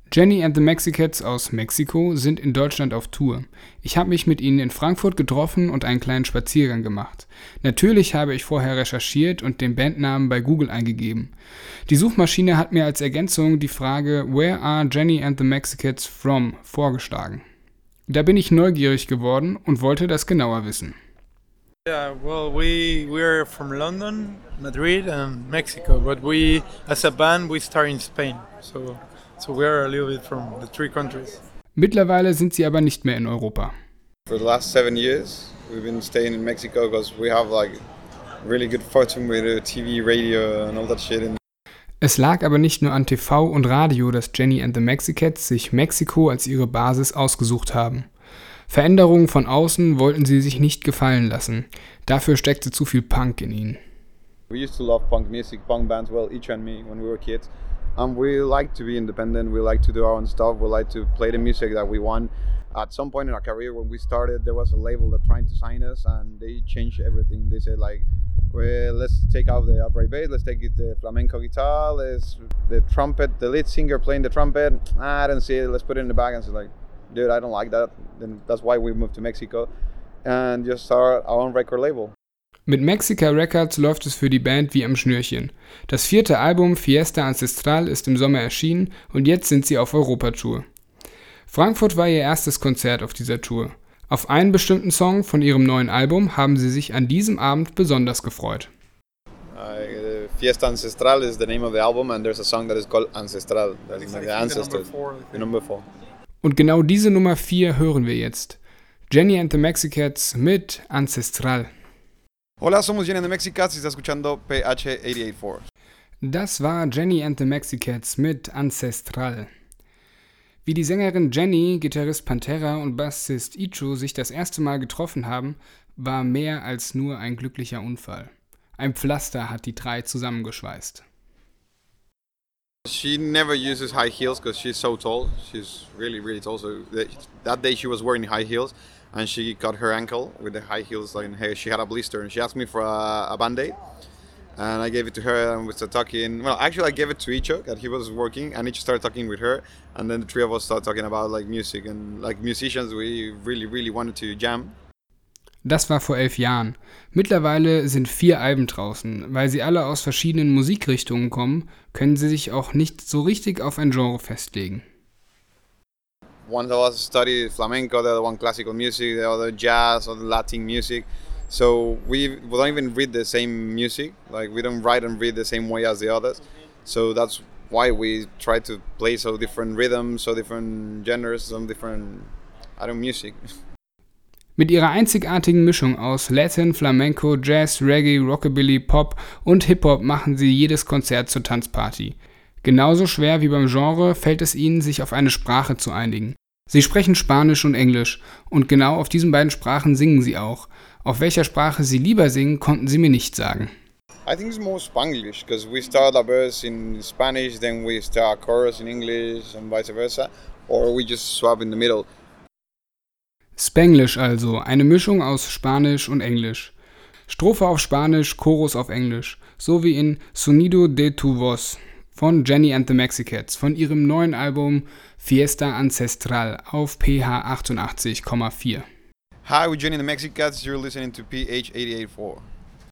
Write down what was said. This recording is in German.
Jenny and the Mexicats aus Mexiko sind in Deutschland auf Tour. Ich habe mich mit ihnen in Frankfurt getroffen und einen kleinen Spaziergang gemacht. Natürlich habe ich vorher recherchiert und den Bandnamen bei Google eingegeben. Die Suchmaschine hat mir als Ergänzung die Frage "Where are Jenny and the Mexicats from?" vorgeschlagen. Da bin ich neugierig geworden und wollte das genauer wissen. Yeah, well, we're from London, Madrid, and Mexico, but we, as a band, we start in Spain, so we're a little bit from the three countries. Mittlerweile sind sie aber nicht mehr in Europa. For the last 7 years, we've been staying in Mexico because we have like really good fortune with TV, radio, and all that shit. Es lag aber nicht nur an TV und Radio, dass Jenny and the Mexicats sich Mexiko als ihre Basis ausgesucht haben. Veränderungen von außen wollten sie sich nicht gefallen lassen. Dafür steckte zu viel Punk in ihnen. We used to love punk music, punk bands, well, each and me, when we were kids. We like to be independent, we like to do our own stuff, we like to play the music that we want. At some point in our career when we started, there was a label that tried to sign us and they changed everything. They said like, well, let's take out the upright bass, let's take it the flamenco guitar, let's the trumpet, the lead singer playing the trumpet, I don't see it, let's put it in the back. And so like, dude, I don't like that. Then that's why we moved to Mexico and just start our own record label. Mit Mexica Records läuft es für die Band wie am Schnürchen. Das 4. Album Fiesta Ancestral ist im Sommer erschienen und jetzt sind sie auf Europatour. Frankfurt war ihr erstes Konzert auf dieser Tour. Auf einen bestimmten Song von ihrem neuen Album haben sie sich an diesem Abend besonders gefreut. Fiesta Ancestral is the name of the album and there's a song that is called Ancestral. That is like the ancestors. The number 4. Und genau diese Nummer 4 hören wir jetzt. Jenny and the Mexicats mit Ancestral. Hola, somos Jenny and the Mexicats y está escuchando PH 884. Das war Jenny and the Mexicats mit Ancestral. Wie die Sängerin Jenny, Gitarrist Pantera und Bassist Icho sich das erste Mal getroffen haben, war mehr als nur ein glücklicher Unfall. Ein Pflaster hat die drei zusammengeschweißt. She never uses high heels because she's so tall. She's really, really tall. So that day she was wearing high heels and she cut her ankle with the high heels. Like, she had a blister and she asked me for a Band-Aid. And I gave it to her and we started talking. Well, actually I gave it to Icho, that he was working, and Icho started talking with her. And then the three of us started talking about like music and like musicians we really, really wanted to jam. Das war vor 11 Jahren. Mittlerweile sind 4 Alben draußen. Weil sie alle aus verschiedenen Musikrichtungen kommen, können sie sich auch nicht so richtig auf ein Genre festlegen. One of us studied flamenco, the other one classical music, the other jazz or Latin music. So we don't even read the same music. Like we don't write and read the same way as the others. So that's why we try to play so different rhythms, so different genres, some different, music. Mit ihrer einzigartigen Mischung aus Latin, Flamenco, Jazz, Reggae, Rockabilly, Pop und Hip-Hop machen sie jedes Konzert zur Tanzparty. Genauso schwer wie beim Genre fällt es ihnen, sich auf eine Sprache zu einigen. Sie sprechen Spanisch und Englisch und genau auf diesen beiden Sprachen singen sie auch. Auf welcher Sprache sie lieber singen, konnten sie mir nicht sagen. I think it's more Spanglish because we start a verse in Spanish, then we start a chorus in English and vice versa, or we just swap in the middle. Spanglish also, eine Mischung aus Spanisch und Englisch. Strophe auf Spanisch, Chorus auf Englisch, so wie in Sonido de tu voz von Jenny and the Mexicats von ihrem neuen Album Fiesta Ancestral auf PH 88,4. Hi, we're Jenny and the Mexicats, you're listening to PH 884.